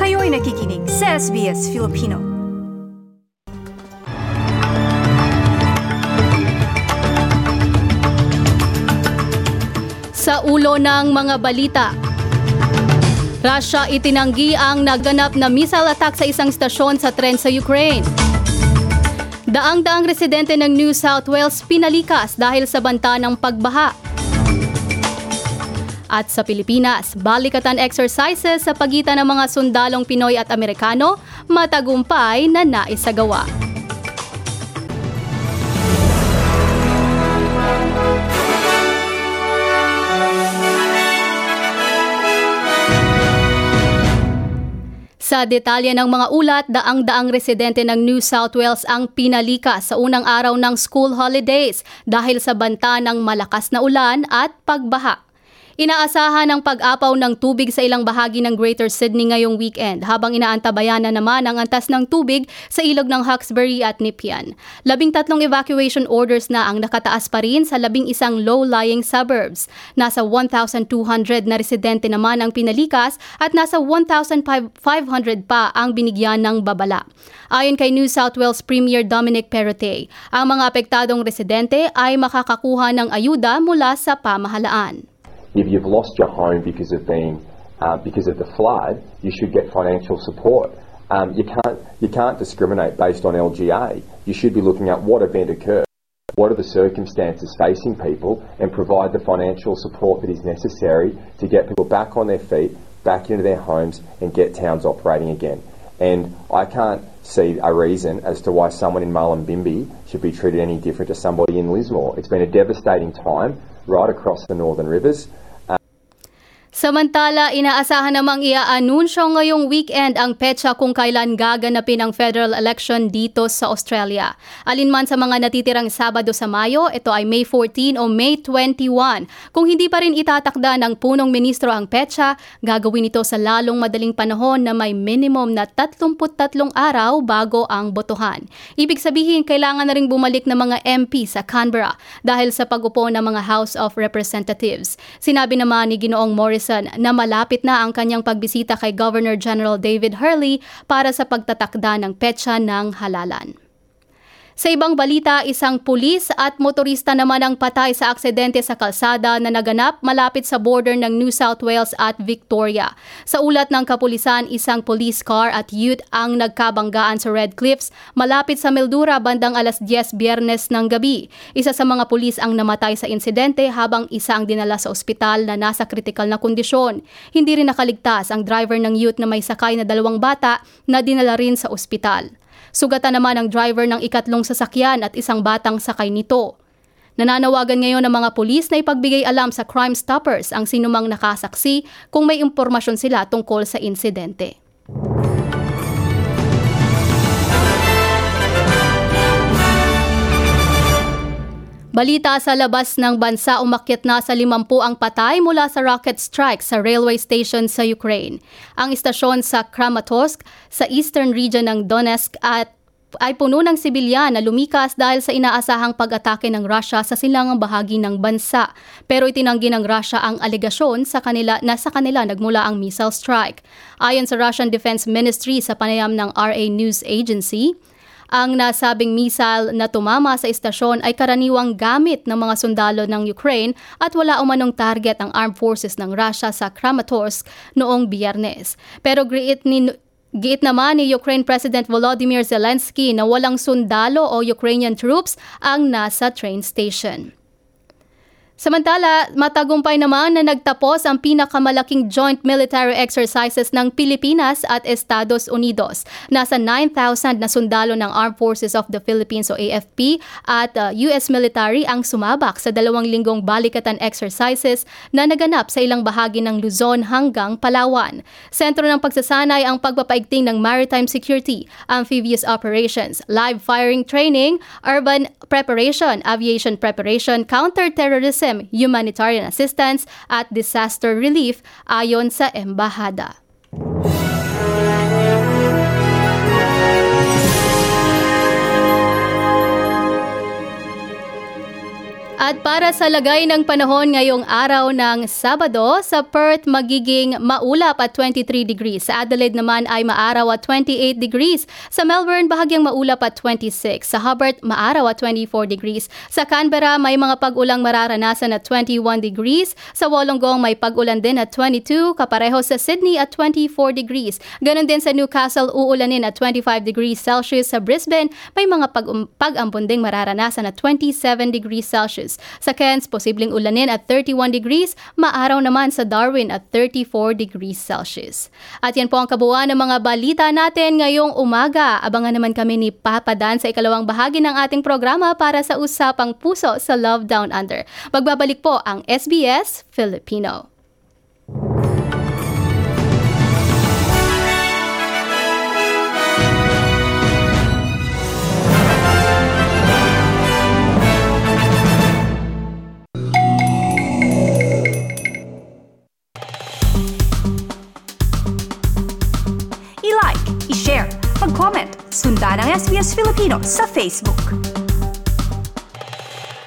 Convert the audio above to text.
Kayo'y nakikinig sa SBS Filipino. Sa ulo ng mga balita, Russia itinanggi ang naganap na missile attack sa isang stasyon sa tren sa Ukraine. Daang-daang residente ng New South Wales pinalikas dahil sa banta ng pagbaha. At sa Pilipinas, balikatan exercises sa pagitan ng mga sundalong Pinoy at Amerikano matagumpay na naisagawa. Sa detalye ng mga ulat, daang-daang residente ng New South Wales ang pinalikas sa unang araw ng school holidays dahil sa banta ng malakas na ulan at pagbaha. Inaasahan ang pag-apaw ng tubig sa ilang bahagi ng Greater Sydney ngayong weekend habang inaantabayan na naman ang antas ng tubig sa ilog ng Hawkesbury at Nepean. 13 evacuation orders na ang nakataas pa rin sa 11 low-lying suburbs. Nasa 1,200 na residente naman ang pinalikas at nasa 1,500 pa ang binigyan ng babala. Ayon kay New South Wales Premier Dominic Perrottet, ang mga apektadong residente ay makakakuha ng ayuda mula sa pamahalaan. If you've lost your home because of the flood, you should get financial support. You can't discriminate based on LGA. You should be looking at what event occurred, what are the circumstances facing people, and provide the financial support that is necessary to get people back on their feet, back into their homes, and get towns operating again. And I can't see a reason as to why someone in Mullumbimby should be treated any different to somebody in Lismore. It's been a devastating time right across the Northern Rivers. Samantala, inaasahan namang iaanunsyo ngayong weekend ang petsa kung kailan gaganapin ang federal election dito sa Australia. Alinman sa mga natitirang Sabado sa Mayo, ito ay May 14 o May 21. Kung hindi pa rin itatakda ng punong ministro ang petsa, gagawin ito sa lalong madaling panahon na may minimum na 33 araw bago ang botohan. Ibig sabihin, kailangan na rin bumalik ng mga MP sa Canberra dahil sa pag-upo ng mga House of Representatives. Sinabi naman ni Ginoong Morrison na malapit na ang kanyang pagbisita kay Governor General David Hurley para sa pagtatakda ng petsa ng halalan. Sa ibang balita, isang pulis at motorista naman ang patay sa aksidente sa kalsada na naganap malapit sa border ng New South Wales at Victoria. Sa ulat ng kapulisan, isang police car at ute ang nagkabanggaan sa Red Cliffs malapit sa Mildura bandang alas 10 Biyernes ng gabi. Isa sa mga pulis ang namatay sa insidente habang isa ang dinala sa ospital na nasa kritikal na kondisyon. Hindi rin nakaligtas ang driver ng ute na may sakay na 2 bata na dinala rin sa ospital. Sugatan naman ang driver ng ikatlong sasakyan at isang batang sakay nito. Nananawagan ngayon ng mga pulis na ipagbigay alam sa Crime Stoppers ang sinumang nakasaksi kung may impormasyon sila tungkol sa insidente. Balita sa labas ng bansa, umakyat na sa 50 ang patay mula sa rocket strike sa railway station sa Ukraine. Ang istasyon sa Kramatorsk sa eastern region ng Donetsk ay puno ng sibilyan na lumikas dahil sa inaasahang pag-atake ng Russia sa silangang bahagi ng bansa. Pero itinanggi ng Russia ang alegasyon sa kanila nagmula ang missile strike. Ayon sa Russian Defense Ministry sa panayam ng RA News Agency, ang nasabing missile na tumama sa istasyon ay karaniwang gamit ng mga sundalo ng Ukraine at wala umanong target ang armed forces ng Russia sa Kramatorsk noong Biyernes. Pero giit naman ni Ukraine President Volodymyr Zelensky na walang sundalo o Ukrainian troops ang nasa train station. Samantala, matagumpay naman na nagtapos ang pinakamalaking joint military exercises ng Pilipinas at Estados Unidos. Nasa 9,000 na sundalo ng Armed Forces of the Philippines o AFP at US military ang sumabak sa 2 linggong balikatan exercises na naganap sa ilang bahagi ng Luzon hanggang Palawan. Sentro ng pagsasanay ang pagpapaigting ng maritime security, amphibious operations, live firing training, urban preparation, aviation preparation, counter-terrorism, humanitarian assistance at disaster relief ayon sa embahada. At para sa lagay ng panahon ngayong araw ng Sabado, sa Perth magiging maulap at 23 degrees. Sa Adelaide naman ay maaraw at 28 degrees. Sa Melbourne, bahagyang maulap at 26. Sa Hobart, maaraw at 24 degrees. Sa Canberra, may mga pag-ulang mararanasan at 21 degrees. Sa Wollongong, may pag-ulan din at 22. Kapareho sa Sydney at 24 degrees. Ganon din sa Newcastle, uulanin at 25 degrees Celsius. Sa Brisbane, may mga pag-ambon ding mararanasan at 27 degrees Celsius. Sa Cairns, posibleng ulanin at 31 degrees, maaraw naman sa Darwin at 34 degrees Celsius. At yan po ang kabuuan ng mga balita natin ngayong umaga. Abangan naman kami ni Papa Dan sa ikalawang bahagi ng ating programa para sa Usapang Puso sa Love Down Under. Magbabalik po ang SBS Filipino. I-like, i-share, mag-comment, sundan ang SBS Filipino sa Facebook.